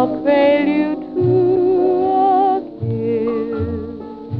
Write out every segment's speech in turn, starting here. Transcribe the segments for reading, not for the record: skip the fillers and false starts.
a prelude to a kiss.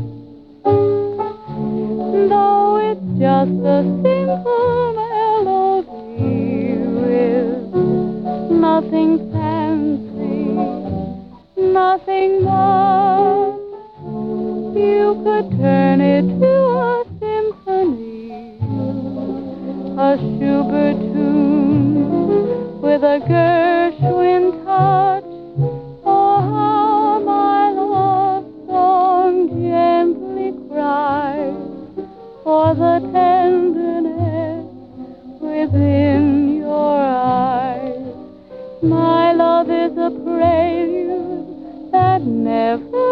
Though it's just a simple melody with nothing fancy, nothing much, you could turn it to a symphony, a Schubert tune with a Gershwin touch. Oh, how my love song gently cries for the tenderness within your eyes. My love is a prelude that never